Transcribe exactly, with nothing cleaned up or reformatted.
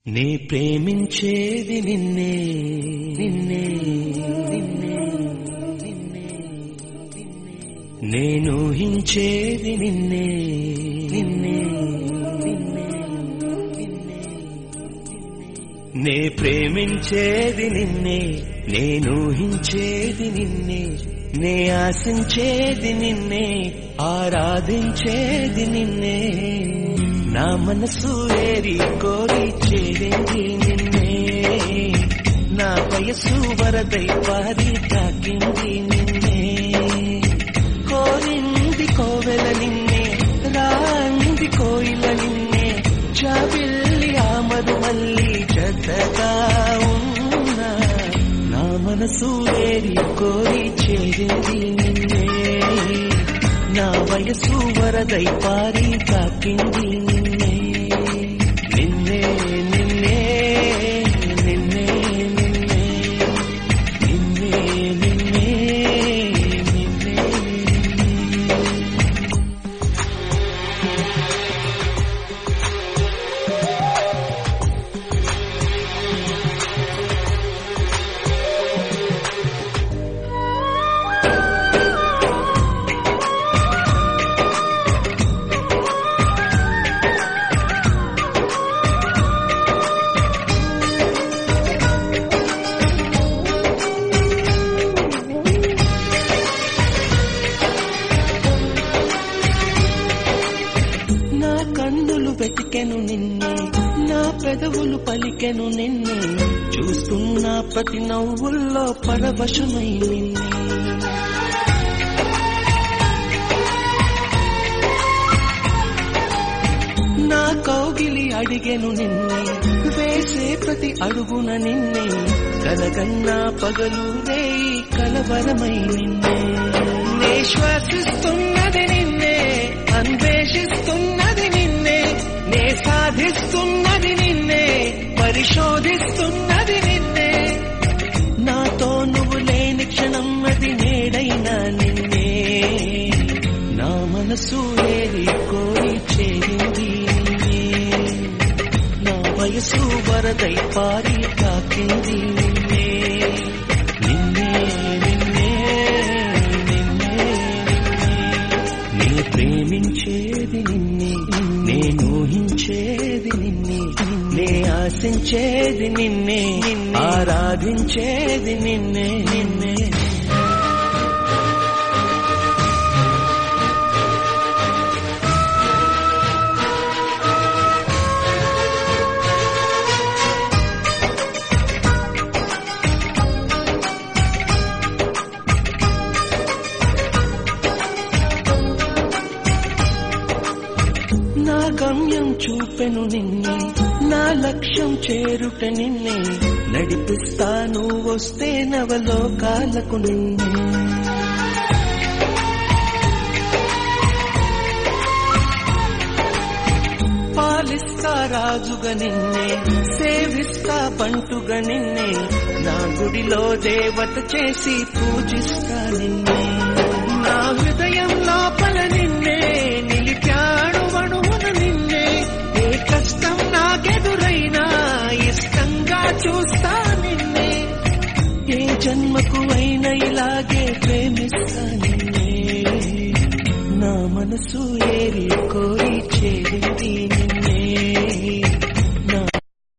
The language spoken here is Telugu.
నే ప్రేమించేది నిన్నే నిన్నే నిన్నే నిన్నే నేను ఊహించేది నిన్నే నిన్నే నిన్నే నిన్నే నే ప్రేమించేది నిన్నే నేను ఊహించేది నిన్నే నే ఆశించేది నిన్నే ఆరాధించేది నిన్నే నా మనసు ఏరి కోరి చేరింది నిన్నే నా వయసు వరదై పారి తాకింది నిన్నే కోరింది కోవెల నిన్నే రాంది కోయిల నిన్నే చాబిల్లి ఆమదు మల్లి జతగా ఉన్నా నా మనసు ఏరి కోరి చేరింది నిన్నే నా వయసు వరదై పారి తాకింది నిన్నే నిన్నే నిన్నే నిన్నే నిన్నే నిన్నే నిన్నే నిన్నే కన్నులు వెతికెను నిన్నే నా పెదవులు పలికెను నిన్నే చూస్తున్న ప్రతి నవ్వుల్లో పరవశమై నిన్నే నా కౌగిలి అడిగెను నిన్నే వేసే ప్రతి అడుగున నిన్నే కలగన్నా పగలు రేయి కలవరమై నిన్నే నే శ్వాసిస్తున్నది నిన్నే అన్వేషిస్తున్నది నిన్నే నే సాధిస్తున్నది నిన్నే పరిశోధిస్తున్నది నిన్నే నాతో నువ్వు లేని క్షణం అది నేడైనా నిన్నే నా మనసు ఏరి కోరి చేరింది నిన్నే నా వయసు వరదై పారి తాకింది నిన్నే నిన్నే నిన్నే నిన్నే నే ప్రేమించేది నిన్నే నేను ఊహించేది నిన్నే నే ఆశించేది నిన్నే ఆరాధించేది నిన్నే నిన్నే నా గమ్యం చూపెను నిన్నే నా లక్ష్యం చేరుట నిన్నే నడిపిస్తాను వస్తే నవలోకాలకు నిన్నే పాలిస్తా రాజుగా నిన్నే సేవిస్తా బంటుగా నిన్నే నా గుడిలో దేవత చేసి పూజిస్తా నిన్నే నా హృదయం లోపల నిన్నే నిలిపాడు వణువున నిన్నే ఏ కష్టం నాకెదురైనా ఇష్టంగా చూస్తా నిన్నే ఏ జన్మకు అయినా ఇలాగే ప్రేమిస్తా నిన్నే నా మనసు ఏరి కోరి చేరింది నిన్నే